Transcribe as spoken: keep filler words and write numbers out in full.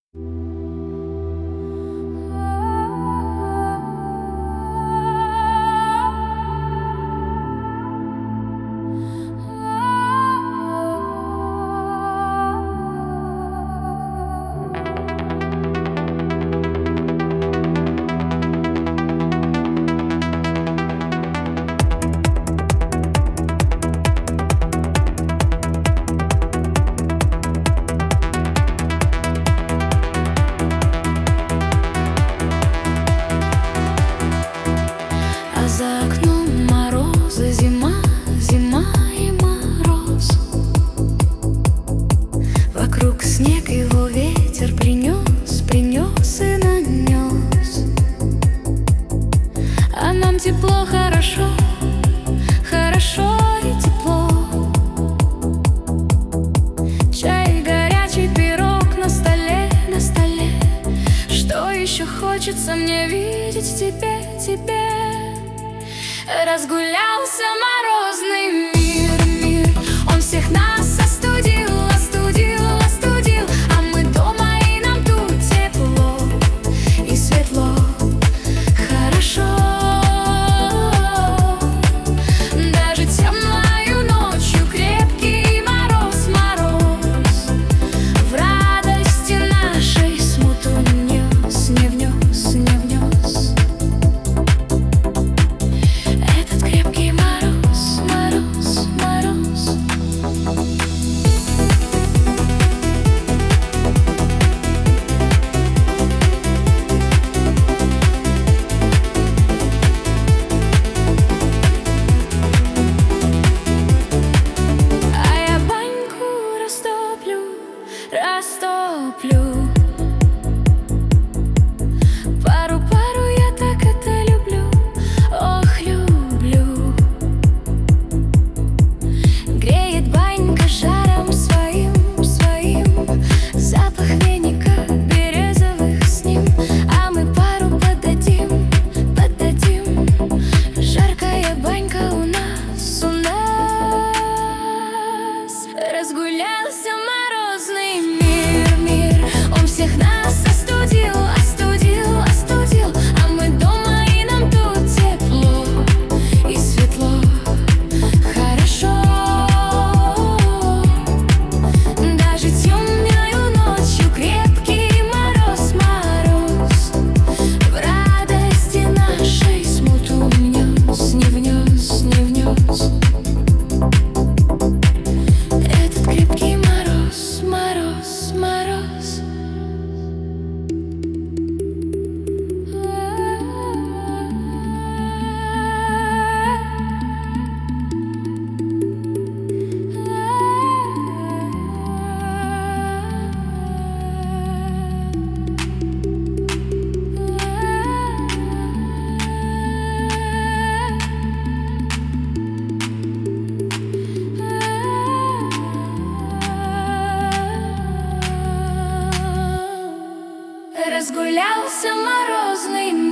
За окном морозы, зима, зима и мороз. Вокруг снег, его ветер принес, принес и нанес. А нам тепло, хорошо, хорошо и тепло. Чай, горячий пирог на столе, на столе. Что еще хочется мне видеть тебе, тебе? Разгулялся морозный мир, мир. Он всех нас остудил, остудил, остудил. А мы дома, и нам тут тепло и светло, хорошо. Даже темною ночью крепкий мороз, мороз в радости нашей смуту не внес, не внес, не внес. Растоплю пару, пару, я так это люблю, ох, люблю. Греет банька жаром своим, своим, запах веника березовых с ним. А мы пару поддадим, поддадим. Жаркая банька у нас, у нас. Разгулялся морозный мир, мир. Он всех нас остудил, остудил, остудил. А мы дома, и нам тут тепло и светло, хорошо. Даже темною ночью крепкий мороз, мороз в радости нашей смуту внес, не внес, не внес. Этот крепкий мороз, мороз, мороз. Разгулялся морозный